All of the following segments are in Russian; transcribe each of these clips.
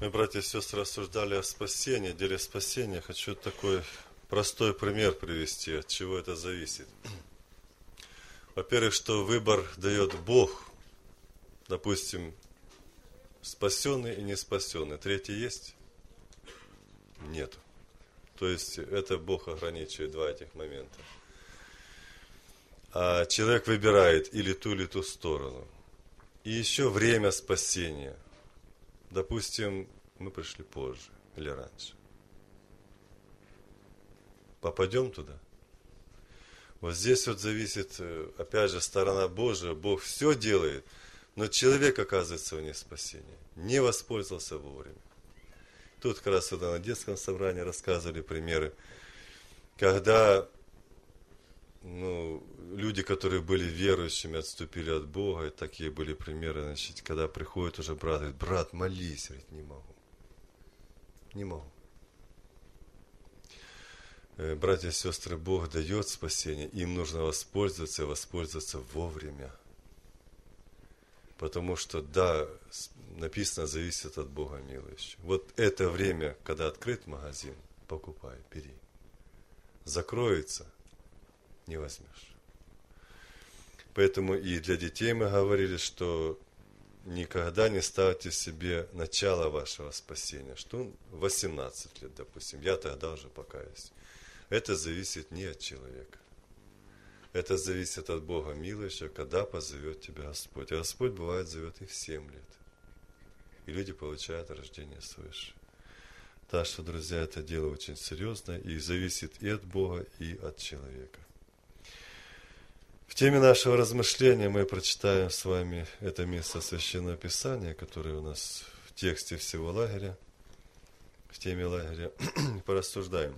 Мы, братья и сестры, рассуждали о спасении, деле спасения. Хочу такой простой пример привести, от чего это зависит. Во-первых, что выбор дает Бог. Допустим, спасенный и не спасенный. Третий есть? Нет. То есть, это Бог ограничивает два этих момента. А человек выбирает или ту сторону. И еще время спасения. Допустим, мы пришли позже или раньше. Попадем туда? Вот здесь вот зависит, опять же, сторона Божия. Бог все делает, но человек оказывается вне спасения. Не воспользовался вовремя. Тут как раз на детском собрании рассказывали примеры, когда люди, которые были верующими, отступили от Бога, и такие были примеры, значит, когда приходит уже брат, говорит: брат, молись, говорит, не могу. Не могу. Братья и сестры, Бог дает спасение, им нужно воспользоваться и воспользоваться вовремя. Потому что, да, написано, зависит от Бога милующий. Вот это время, когда открыт магазин, покупай, бери. Закроется, не возьмешь. Поэтому и для детей мы говорили, что никогда не ставьте себе начало вашего спасения. Что 18 лет, допустим, я тогда уже покаюсь. Это зависит не от человека. Это зависит от Бога милующего, когда позовет тебя Господь. И Господь, бывает, зовет их в 7 лет. И люди получают рождение свыше. Так что, друзья, это дело очень серьезное и зависит и от Бога, и от человека. В теме нашего размышления мы прочитаем с вами это место Священного Писания, которое у нас в тексте всего лагеря, в теме лагеря, порассуждаем.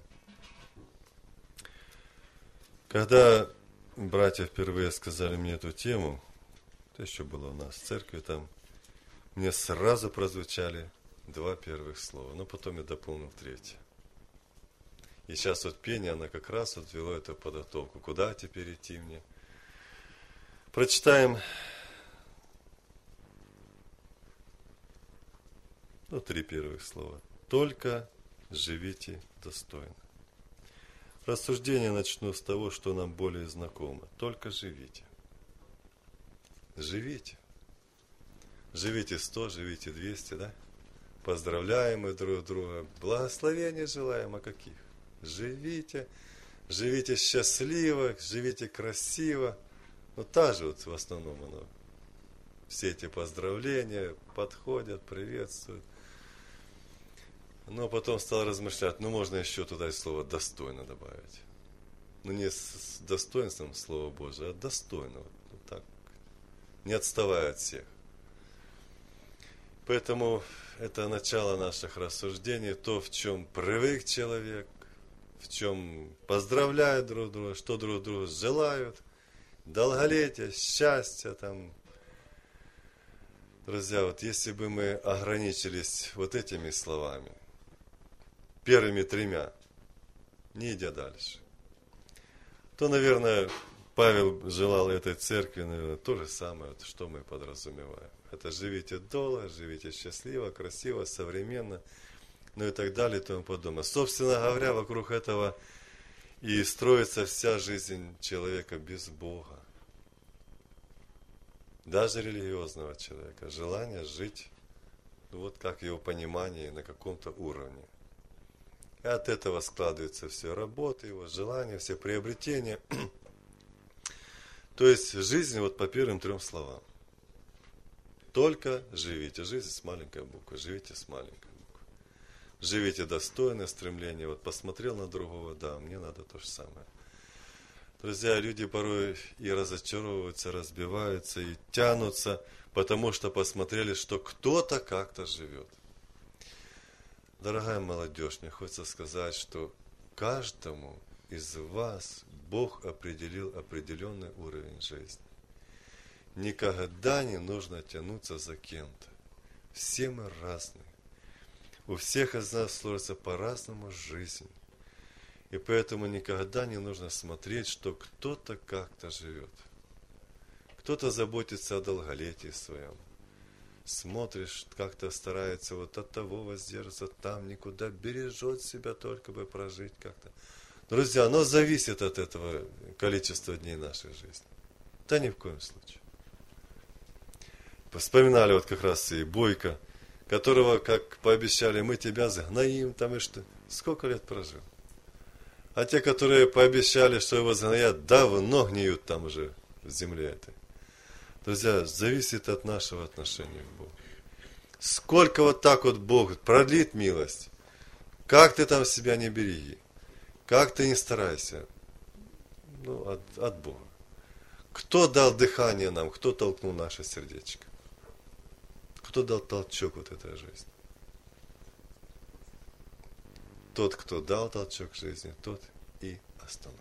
Когда братья впервые сказали мне эту тему, это еще было у нас в церкви, там мне сразу прозвучали 2 первых слова, но потом я дополнил 3. И сейчас вот пение, она как раз вот ввело эту подготовку. Куда теперь идти мне? Прочитаем 3 первых слова. Только живите достойно. Рассуждение начну с того, что нам более знакомо. Только живите. Живите. Живите 100, живите 200, да? Поздравляем мы друг друга. Благословения желаем, а каких? Живите. Живите счастливо, живите красиво. Та же вот в основном оно. Все эти поздравления подходят, приветствуют. Но потом стал размышлять, можно еще туда и слово «достойно» добавить. Не с достоинством Слова Божия, а достойно. Вот так, не отставая от всех. Поэтому это начало наших рассуждений, то, в чем привык человек, в чем поздравляют друг друга, что друг другу желают, долголетия, счастья там. Друзья, вот если бы мы ограничились вот этими словами, первыми 3, не идя дальше, то, наверное, Павел желал этой церкви, наверное, то же самое, вот, что мы подразумеваем. Это живите долго, живите счастливо, красиво, современно, и так далее и тому подобное. Собственно говоря, вокруг этого и строится вся жизнь человека без Бога. Даже религиозного человека. Желание жить, вот как его понимание на каком-то уровне. И от этого складывается все работа, его желания, все приобретения. То есть жизнь вот по первым 3 словам. Только живите. Жизнь с маленькой буквы. Живите с маленькой буквы. Живите достойно, стремление. Вот посмотрел на другого, да, мне надо то же самое. Друзья, люди порой и разочаровываются, разбиваются, и тянутся, потому что посмотрели, что кто-то как-то живет. Дорогая молодежь, мне хочется сказать, что каждому из вас Бог определил определенный уровень жизни. Никогда не нужно тянуться за кем-то. Все мы разные. У всех из нас сложится по-разному жизнь. И поэтому никогда не нужно смотреть, что кто-то как-то живет. Кто-то заботится о долголетии своем. смотришь, как-то старается вот от того воздержаться, там никуда, бережет себя только бы прожить как-то. Друзья, оно зависит от этого количества дней нашей жизни. Да ни в коем случае. Вспоминали вот как раз и Бойко, которого, как пообещали, мы тебя загноим, там и что. Сколько лет прожил? А те, которые пообещали, что его загноят, давно гниют там уже в земле этой. Друзья, зависит от нашего отношения к Богу. Сколько вот так вот Бог продлит милость, как ты там себя не береги, как ты не старайся, от Бога. Кто дал дыхание нам, кто толкнул наше сердечко? Кто дал толчок вот этой жизни? Тот, кто дал толчок жизни, тот и остановит.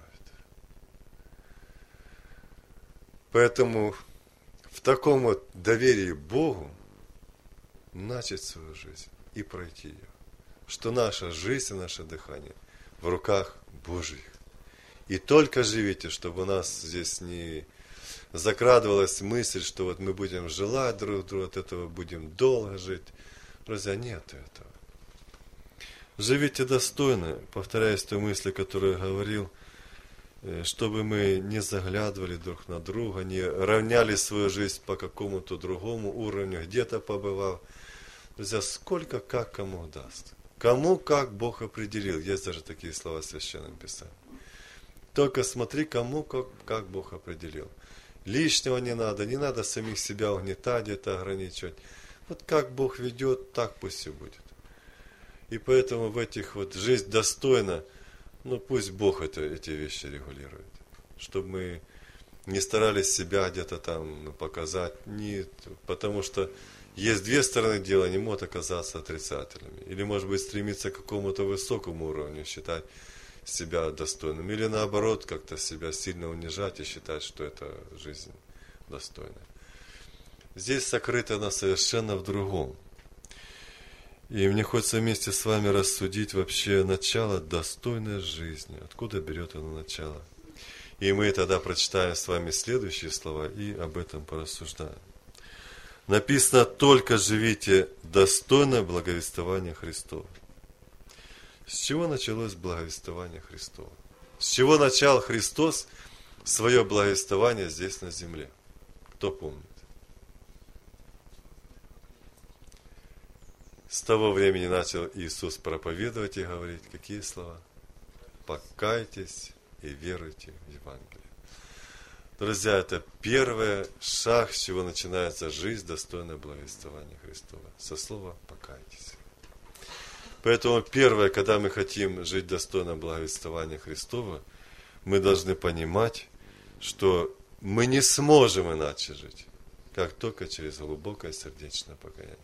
Поэтому в таком вот доверии Богу начать свою жизнь и пройти ее. Что наша жизнь и наше дыхание в руках Божьих. И только живите, чтобы у нас здесь не закрадывалась мысль, что вот мы будем желать друг другу, от этого будем долго жить. Друзья, нет этого. Живите достойно, повторяясь той мысли, которую я говорил, чтобы мы не заглядывали друг на друга, не равняли свою жизнь по какому-то другому уровню, где-то побывав. Друзья, сколько как кому даст. Кому как Бог определил. Есть даже такие слова в Священном Писании. Только смотри, кому как Бог определил. Лишнего не надо самих себя угнетать, где-то ограничивать. Вот как Бог ведет, так пусть и будет. И поэтому в этих вот жизнь достойна, пусть Бог эти вещи регулирует. Чтобы мы не старались себя где-то там показать, потому что есть две стороны дела, не могут оказаться отрицательными. Или, может быть, стремиться к какому-то высокому уровню, считать себя достойным. Или, наоборот, как-то себя сильно унижать и считать, что это жизнь достойная. Здесь сокрыто она совершенно в другом. И мне хочется вместе с вами рассудить вообще начало достойной жизни. Откуда берет оно начало. И мы тогда прочитаем с вами следующие слова и об этом порассуждаем. Написано: только живите достойно благовествования Христова. С чего началось благовествование Христова? С чего начал Христос свое благовествование здесь на земле? Кто помнит? С того времени начал Иисус проповедовать и говорить, какие слова? Покайтесь и веруйте в Евангелие. Друзья, это первый шаг, с чего начинается жизнь, достойная благовествования Христова. Со слова «покайтесь». Поэтому первое, когда мы хотим жить достойно благовествования Христова, мы должны понимать, что мы не сможем иначе жить, как только через глубокое сердечное покаяние.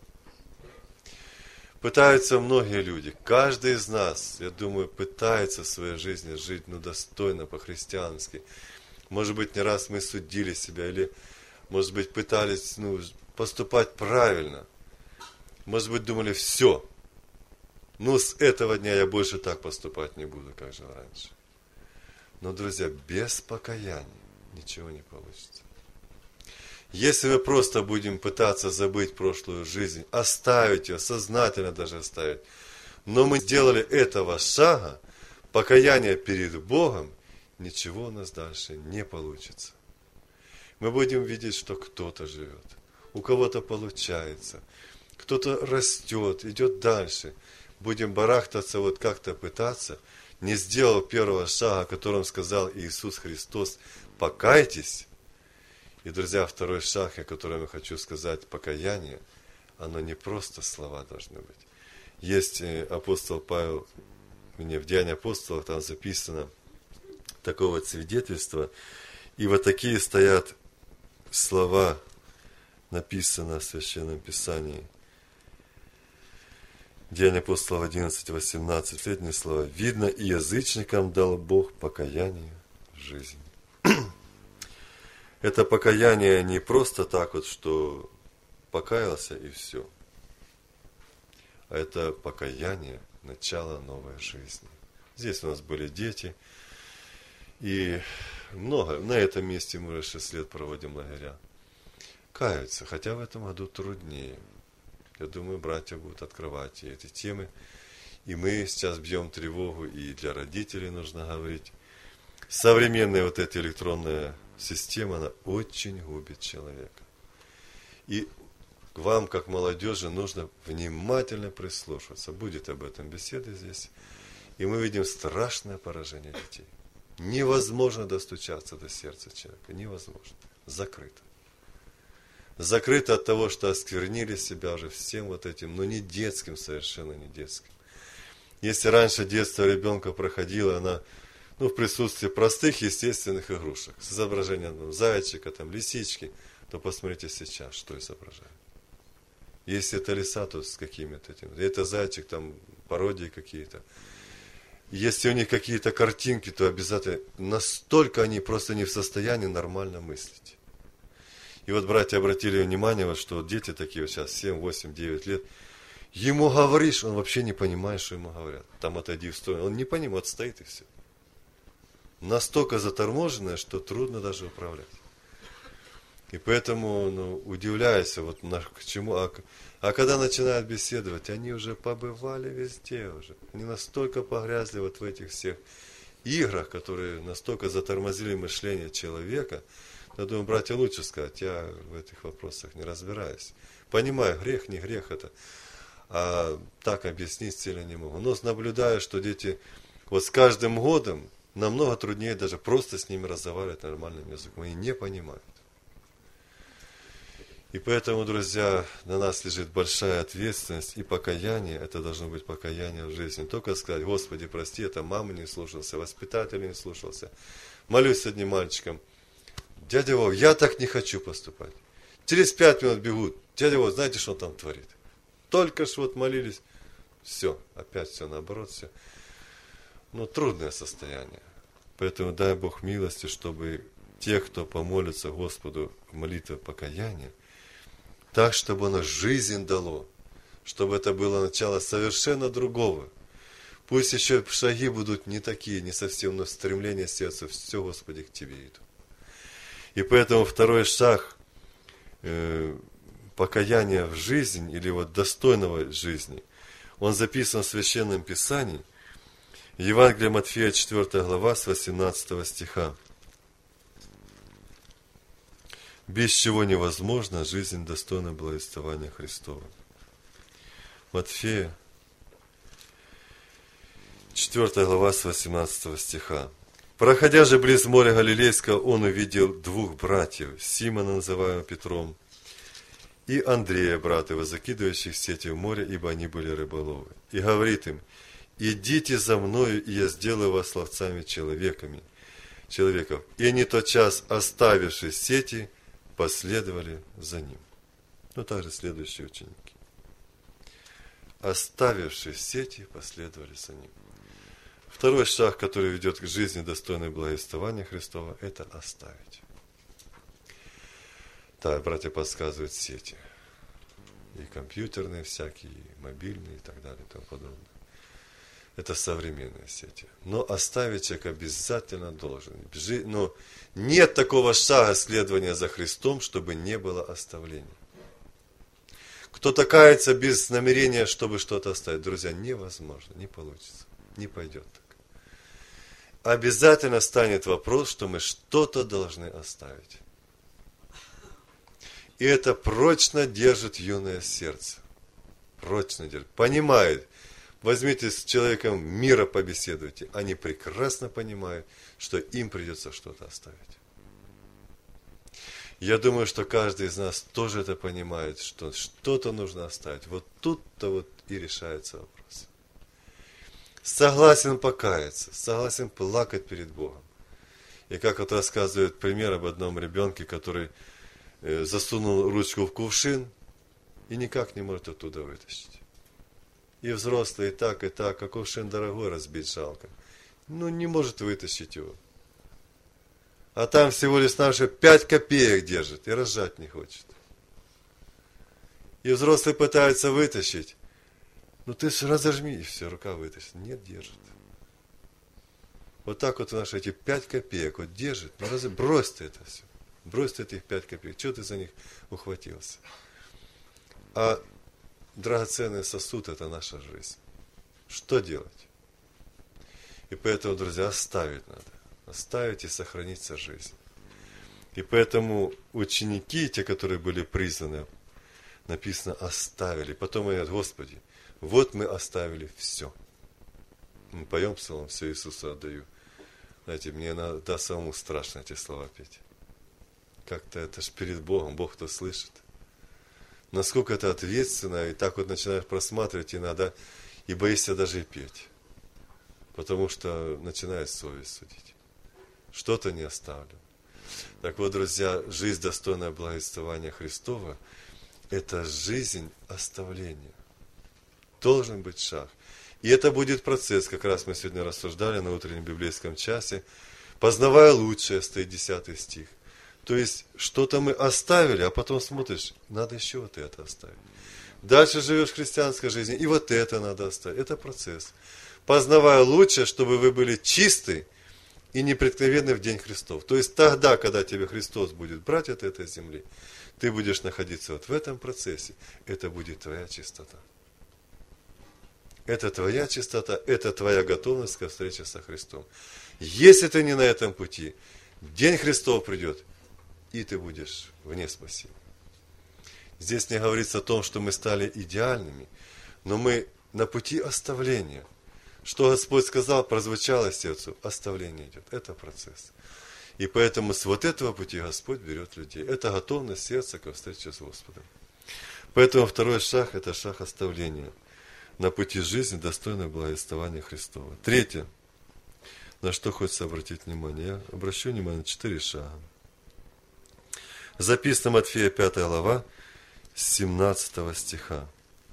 Пытаются многие люди, каждый из нас, я думаю, пытается в своей жизни жить достойно, по-христиански. Может быть, не раз мы судили себя, или, может быть, пытались поступать правильно. Может быть, думали, все. С этого дня я больше так поступать не буду, как жил раньше. Но, друзья, без покаяния ничего не получится. Если мы просто будем пытаться забыть прошлую жизнь, оставить ее, сознательно даже оставить, но мы сделали этого шага, покаяния перед Богом, ничего у нас дальше не получится. Мы будем видеть, что кто-то живет, у кого-то получается, кто-то растет, идет дальше. Будем барахтаться, как-то пытаться, не сделал первого шага, о котором сказал Иисус Христос: покайтесь. И, друзья, второй шаг, о котором я хочу сказать, покаяние, оно не просто слова должны быть. Есть апостол Павел, в Деянии апостолов, там записано такое вот свидетельство, и вот такие стоят слова, написано в Священном Писании. Деяния апостолов 11:18, последние слова. Видно, и язычникам дал Бог покаяние в жизни. Это покаяние не просто так вот, что покаялся и все. А это покаяние, начало новой жизни. Здесь у нас были дети. И много. На этом месте мы уже 6 лет проводим лагеря. каются, хотя в этом году труднее. Я думаю, братья будут открывать и эти темы. И мы сейчас бьем тревогу, и для родителей нужно говорить. Современная вот эта электронная система, она очень губит человека. И вам, как молодежи, нужно внимательно прислушиваться. Будет об этом беседа здесь. И мы видим страшное поражение детей. Невозможно достучаться до сердца человека. Невозможно. Закрыто. Закрыто от того, что осквернили себя уже всем вот этим, но не детским, совершенно не детским. Если раньше детство ребенка проходило, она, в присутствии простых естественных игрушек, с изображением зайчика, лисички, то посмотрите сейчас, что изображают. Если это лиса, то с какими-то этим. Это зайчик, пародии какие-то. Если у них какие-то картинки, то обязательно настолько они просто не в состоянии нормально мыслить. И вот братья обратили внимание, что дети такие сейчас 7, 8, 9 лет, ему говоришь, он вообще не понимает, что ему говорят. Отойди в сторону. Он не понимает, стоит и все. Настолько заторможенное, что трудно даже управлять. И поэтому, удивляюсь, к чему. А когда начинают беседовать, они уже побывали везде уже. Они настолько погрязли в этих всех играх, которые настолько затормозили мышление человека. Я думаю, братья, лучше сказать, я в этих вопросах не разбираюсь. Понимаю, грех, не грех это. А так объяснить сильно не могу. Но наблюдаю, что дети с каждым годом намного труднее даже просто с ними разговаривать нормальным языком. Они не понимают. И поэтому, друзья, на нас лежит большая ответственность и покаяние. Это должно быть покаяние в жизни. Не только сказать, Господи, прости, это мамы не слушался, воспитатель не слушался. Молюсь с одним мальчиком. Дядя Вов, я так не хочу поступать. Через 5 минут бегут. Дядя Вов, знаете, что он там творит? Только ж молились. Все, опять все наоборот, все. Трудное состояние. Поэтому дай Бог милости, чтобы те, кто помолится Господу в молитве покаяния, так, чтобы оно жизнь дало, чтобы это было начало совершенно другого. Пусть еще шаги будут не такие, не совсем, но стремление сердца, все, Господи, к Тебе иду. И поэтому второй шаг покаяния в жизнь, или достойного жизни, он записан в Священном Писании, Евангелие Матфея, 4 глава, с 18 стиха. Без чего невозможна жизнь, достойна благовествования Христова. Матфея, 4 глава, с 18 стиха. Проходя же близ моря Галилейского, он увидел 2 братьев, Симона, называемого Петром, и Андрея, брата его, закидывающих сети в море, ибо они были рыболовы. И говорит им, идите за мною, и я сделаю вас ловцами человеков. И они тотчас, оставивши сети, последовали за ним. Также следующие ученики. Оставивши сети, последовали за ним. Второй шаг, который ведет к жизни, достойной благовествования Христова, это оставить. Да, братья подсказывают сети. И компьютерные всякие, и мобильные, и так далее, и тому подобное. Это современные сети. Но оставить человек обязательно должен. Но нет такого шага следования за Христом, чтобы не было оставления. Кто-то кается без намерения, чтобы что-то оставить. Друзья, невозможно, не получится, не пойдет так. Обязательно станет вопрос, что мы что-то должны оставить. И это прочно держит юное сердце. Прочно держит. Понимает. Возьмите с человеком мира побеседуйте. Они прекрасно понимают, что им придется что-то оставить. Я думаю, что каждый из нас тоже это понимает, что что-то нужно оставить. Тут-то и решается вопрос. Согласен покаяться, согласен плакать перед Богом. И как рассказывает пример об одном ребенке, который засунул ручку в кувшин и никак не может оттуда вытащить. И взрослый и так, а кувшин дорогой, разбить жалко. Не может вытащить его. А там всего лишь навсего 5 копеек держит и разжать не хочет. И взрослый пытается вытащить. Ты разожми, и все, рука вытащит. Нет, держит. Так наши эти 5 копеек держит. Брось ты это все. Брось ты этих 5 копеек. Чего ты за них ухватился? А драгоценный сосуд – это наша жизнь. Что делать? И поэтому, друзья, оставить надо. Оставить и сохранится жизнь. И поэтому ученики, те, которые были призваны, написано, оставили. Потом говорят, Господи, вот мы оставили все. Мы поем псалом, все Иисусу отдаю. Знаете, мне иногда самому страшно эти слова петь. Как-то это ж перед Богом, Бог-то слышит. Насколько это ответственно, и так вот начинаешь просматривать иногда, и боишься даже и петь. Потому что начинает совесть судить. Что-то не оставлю. Так вот, друзья, жизнь, достойная благовествования Христова, это жизнь оставления. Должен быть шаг. И это будет процесс, как раз мы сегодня рассуждали на утреннем библейском часе, познавая лучшее, стоит 10 стих. То есть, что-то мы оставили, а потом смотришь, надо еще вот это оставить. Дальше живешь в христианской жизни, и вот это надо оставить. Это процесс. Познавая лучшее, чтобы вы были чисты и непреткновенны в день Христов. То есть, тогда, когда тебе Христос будет брать от этой земли, ты будешь находиться вот в этом процессе. Это будет твоя чистота. Это твоя чистота, это твоя готовность ко встрече со Христом. Если ты не на этом пути, день Христов придет, и ты будешь вне спасения. Здесь не говорится о том, что мы стали идеальными, но мы на пути оставления. Что Господь сказал, прозвучало сердцу, оставление идет. Это процесс. И поэтому с вот этого пути Господь берет людей. Это готовность сердца ко встрече с Господом. Поэтому второй шаг – это шаг оставления. На пути жизни, достойное благовествования Христова. Третье, на что хочется обратить внимание. Я обращу внимание на 4 шага. Записано Матфея 5 глава, с 17 стиха.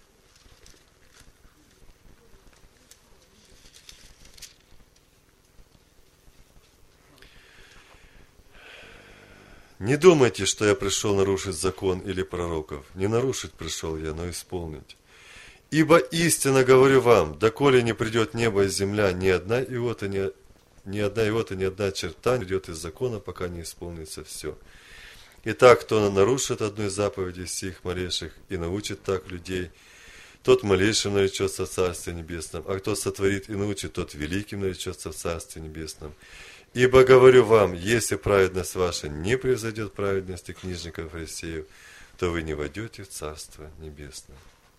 Не думайте, что я пришел нарушить закон или пророков. Не нарушить пришел я, но исполнить. Ибо истинно говорю вам, доколе не придет небо и земля, ни одна иота, ни одна черта не придет из закона, пока не исполнится все. Итак, кто нарушит одну из заповедей сих малейших и научит так людей, тот малейшим наречется в Царстве Небесном, а кто сотворит и научит, тот великим наречется в Царстве Небесном. Ибо говорю вам, если праведность ваша не превзойдет праведности книжников и фарисеев, то вы не войдете в Царство Небесное.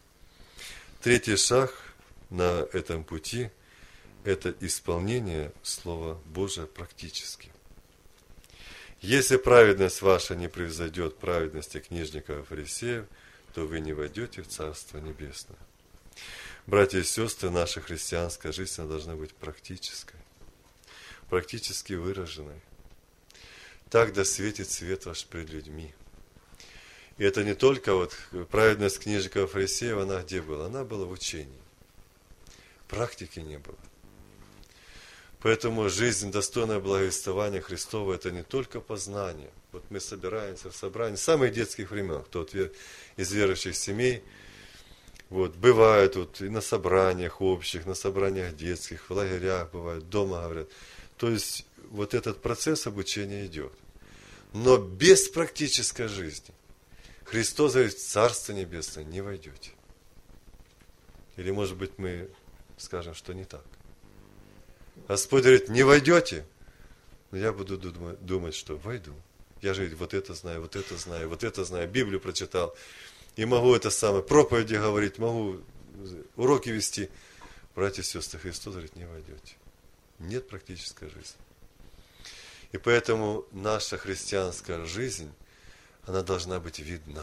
Третий шаг на этом пути – это исполнение Слова Божия практически. Если праведность ваша не превзойдет праведности книжников и фарисеев, то вы не войдете в Царство Небесное. Братья и сестры, наша христианская жизнь должна быть практической, практически выраженной. Так да светит свет ваш пред людьми. И это не только вот праведность книжников и фарисеев, она где была? Она была в учении. Практики не было. Поэтому жизнь, достойная благовествования Христова, это не только познание. Вот мы собираемся в собрании с самых детских времен, кто из верующих семей, вот, бывают вот и на собраниях общих, на собраниях детских, в лагерях бывают, дома говорят. То есть, вот этот процесс обучения идет. Но без практической жизни Христос говорит, в Царство Небесное не войдете. Или, может быть, мы скажем, что не так. Господь говорит, не войдете, но я буду думать, что войду. Я же вот это знаю, вот это знаю, вот это знаю, Библию прочитал, и могу это самое, проповеди говорить, могу уроки вести. Братья и сестры, Христос говорит, не войдете. Нет практической жизни. И поэтому наша христианская жизнь, она должна быть видна.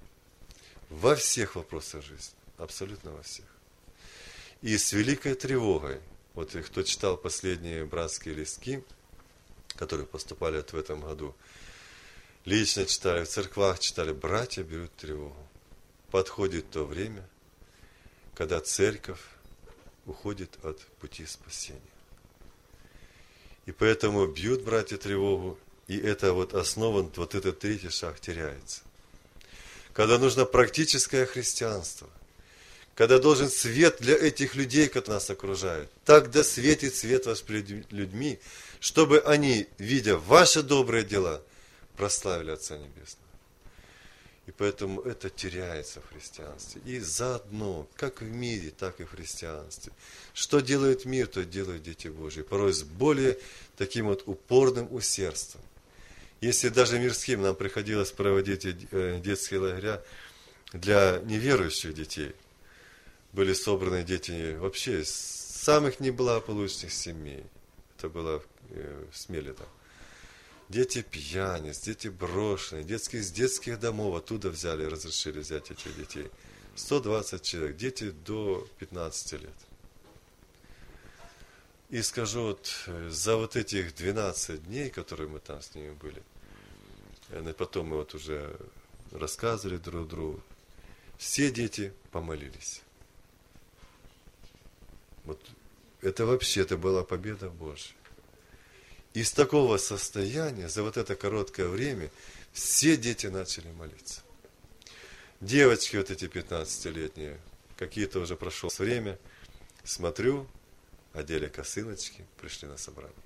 Во всех вопросах жизни. Абсолютно во всех. И с великой тревогой, вот кто читал последние братские листки, которые поступали в этом году, лично читали, в церквах читали, братья берут тревогу. Подходит то время, когда церковь уходит от пути спасения. И поэтому бьют братья тревогу, и это вот основа, вот этот третий шаг теряется. Когда нужно практическое христианство, когда должен свет для этих людей, которые нас окружают, тогда светит свет ваш перед людьми, чтобы они, видя ваши добрые дела, прославили Отца Небесного. И поэтому это теряется в христианстве. И заодно, как в мире, так и в христианстве. Что делает мир, то делают дети Божьи. Порой с более таким вот упорным усердством. Если даже мирским нам приходилось проводить детские лагеря для неверующих детей, были собраны дети вообще из самых неблагополучных семей. Это было в Смеле там. Дети пьяниц, дети брошенные, из детских домов оттуда взяли, разрешили взять этих детей. 120 человек, дети до 15 лет. И скажу, вот за вот этих 12 дней, которые мы там с ними были, и потом мы вот уже рассказывали друг другу, все дети помолились. Вот это вообще-то была победа Божья. Из такого состояния за вот это короткое время все дети начали молиться. Девочки вот эти 15-летние, какие-то уже прошло время, смотрю, одели косыночки, пришли на собрание.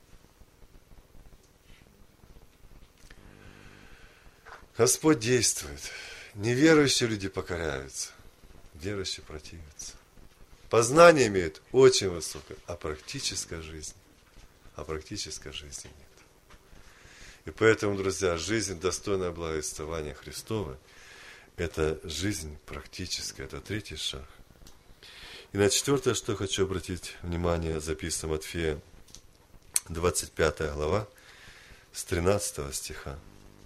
Господь действует. Неверующие люди покоряются, верующие противятся. Познание имеют очень высокое, а практической жизни нет. И поэтому, друзья, жизнь, достойная благовествования Христова, это жизнь практическая, это третий шаг. И на четвертое, что хочу обратить внимание, записано Матфея, 25 глава, с 13 стиха.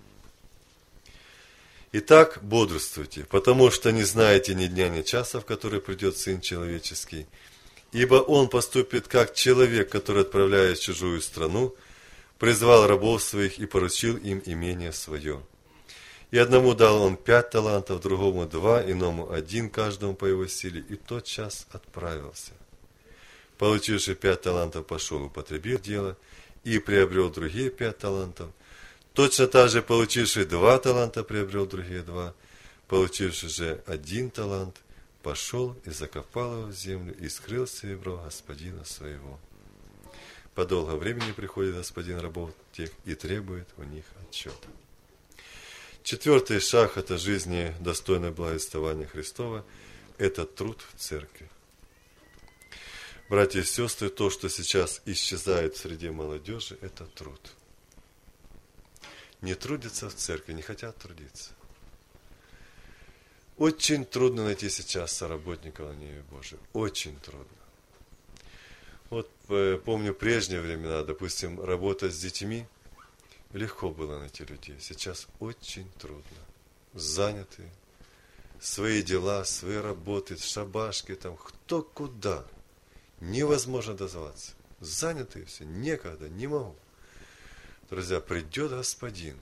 «Итак, бодрствуйте, потому что не знаете ни дня, ни часа, в который придет Сын Человеческий. Ибо Он поступит, как человек, который, отправляясь в чужую страну, призвал рабов своих и поручил им имение свое. И одному дал Он 5 талантов, другому 2, иному 1, каждому по его силе, и тотчас отправился. Получивший 5 талантов, пошел, употребил дело, и приобрел другие 5 талантов. Точно так же получивший 2 таланта, приобрел другие 2, получивший же 1 талант, пошел и закопал его в землю, и скрыл серебро господина своего. По долгому времени приходит господин рабов тех и требует у них отчета». Четвертый шаг от жизни, достойной благовествования Христова, это труд в церкви. Братья и сестры, то, что сейчас исчезает среди молодежи, это труд. Не трудятся в церкви, не хотят трудиться. Очень трудно найти сейчас соработников на небе Божьем. Очень трудно. Вот помню прежние времена, допустим, работа с детьми, легко было найти людей. Сейчас очень трудно. Заняты. Свои дела, свои работы, шабашки, там, кто куда. Невозможно дозваться. Заняты все, некогда, не могу. Друзья, придет Господин,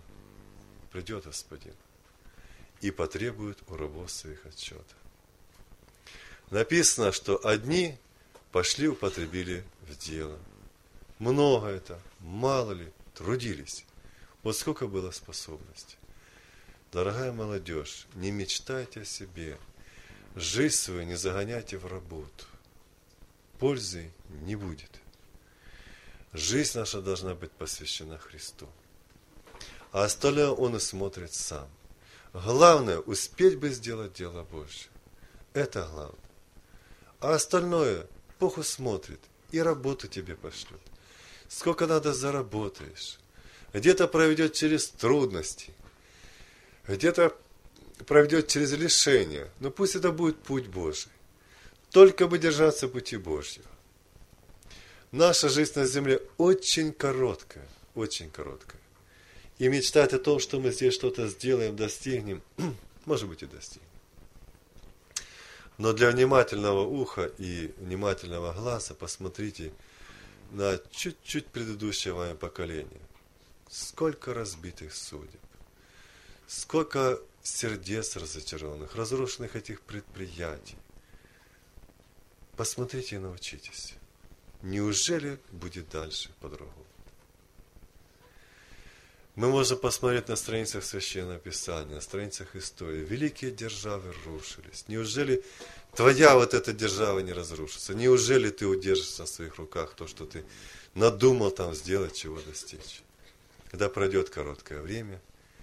и потребует у рабов своих отчета. Написано, что одни пошли, употребили в дело. Много это, мало ли, трудились. Вот сколько было способностей. Дорогая молодежь, не мечтайте о себе. Жизнь свою не загоняйте в работу. Пользы не будет. Жизнь наша должна быть посвящена Христу. А остальное Он и смотрит сам. Главное, успеть бы сделать дело Божье. Это главное. А остальное Бог усмотрит и работу тебе пошлет. Сколько надо заработаешь. Где-то проведет через трудности. Где-то проведет через лишения. Но пусть это будет путь Божий. Только бы держаться пути Божьего. Наша жизнь на земле очень короткая. Очень короткая. И мечтать о том, что мы здесь что-то сделаем, достигнем, может быть и достигнем. Но для внимательного уха и внимательного глаза посмотрите на чуть-чуть предыдущее вами поколение. Сколько разбитых судеб, сколько сердец разочарованных, разрушенных этих предприятий. Посмотрите и научитесь. Неужели будет дальше по-другому? Мы можем посмотреть на страницах Священного Писания, на страницах истории. Великие державы рушились. Неужели твоя вот эта держава не разрушится? Неужели ты удержишь на своих руках то, что ты надумал там сделать, чего достичь? Когда пройдет короткое время,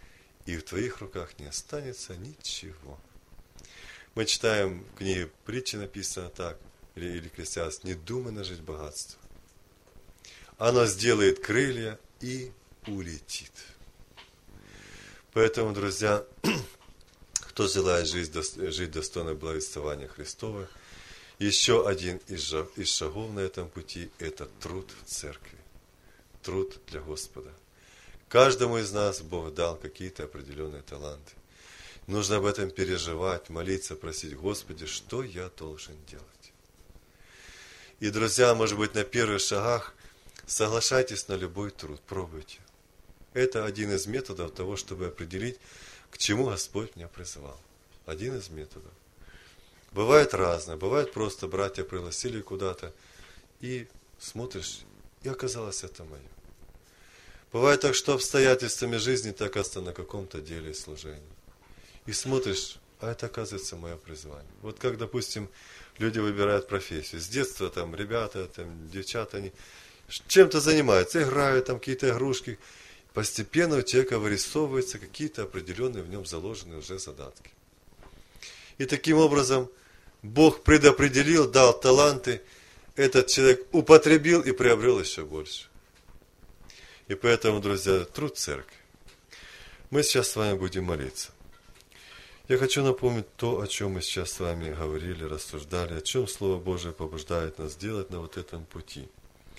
и в твоих руках не останется ничего. Мы читаем в книге притчи, написано так, или Екклесиаст: не думай нажить богатство. Оно сделает крылья и улетит. Поэтому, друзья, кто желает жить достойно благовествования Христова, еще один из шагов на этом пути – это труд в церкви. Труд для Господа. Каждому из нас Бог дал какие-то определенные таланты. Нужно об этом переживать, молиться, просить: Господи, что я должен делать? И, друзья, может быть, на первых шагах соглашайтесь на любой труд, пробуйте. Это один из методов того, чтобы определить, к чему Господь меня призывал. Один из методов. Бывает разное. Бывает просто братья пригласили куда-то, и смотришь, и оказалось это мое. Бывает так, что обстоятельствами жизни ты оказываешься на каком-то деле служения. И смотришь, а это оказывается мое призвание. Вот как, допустим, люди выбирают профессию. С детства там ребята, там девчата, они чем-то занимаются, играют там какие-то игрушки. Постепенно у человека вырисовываются какие-то определенные в нем заложенные уже задатки. И таким образом Бог предопределил, дал таланты, этот человек употребил и приобрел еще больше. И поэтому, друзья, труд церкви. Мы сейчас с вами будем молиться. Я хочу напомнить то, о чем мы сейчас с вами говорили, рассуждали, о чем Слово Божие побуждает нас делать на вот этом пути.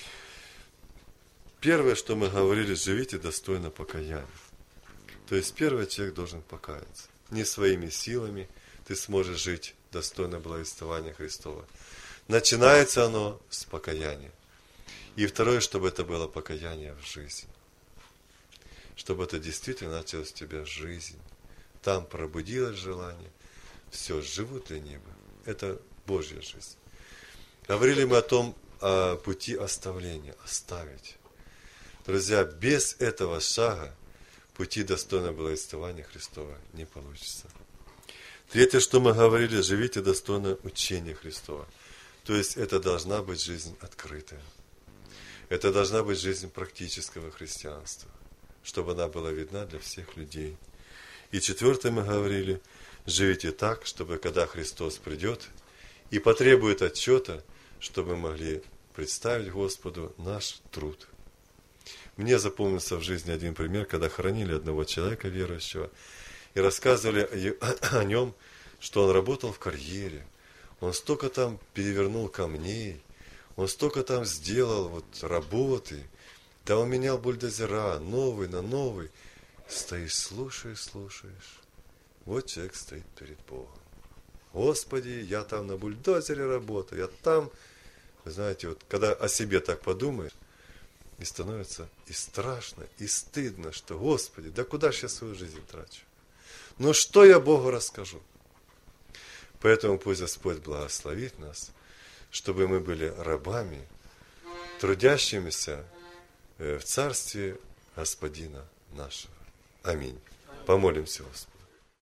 Первое, что мы говорили: живите достойно покаяния. То есть первый человек должен покаяться. Не своими силами ты сможешь жить достойно благовествования Христова. Начинается оно с покаяния. И второе, чтобы это было покаяние в жизни. Чтобы это действительно началось у тебя жизнь. Там пробудилось желание. Все, живу для неба. Это Божья жизнь. Говорили мы о пути оставления. Оставить. Друзья, без этого шага пути достойного благовествования Христова не получится. Третье, что мы говорили: живите достойно учения Христова. То есть это должна быть жизнь открытая. Это должна быть жизнь практического христианства, чтобы она была видна для всех людей. И четвертое, мы говорили: живите так, чтобы когда Христос придет и потребует отчета, чтобы мы могли представить Господу наш труд. Мне запомнился в жизни один пример, когда хоронили одного человека верующего и рассказывали о нем, что он работал в карьере, он столько там перевернул камней, он столько там сделал вот работы, да он менял бульдозера, новый на новый. Стоишь, слушаешь. Вот человек стоит перед Богом. Господи, я там на бульдозере работаю, я там. Вы знаете, вот когда о себе так подумаешь, и становится и страшно, и стыдно, что: Господи, да куда же я свою жизнь трачу? Ну что я Богу расскажу? Поэтому пусть Господь благословит нас, чтобы мы были рабами, трудящимися в Царстве Господина нашего. Аминь. Помолимся, Господи.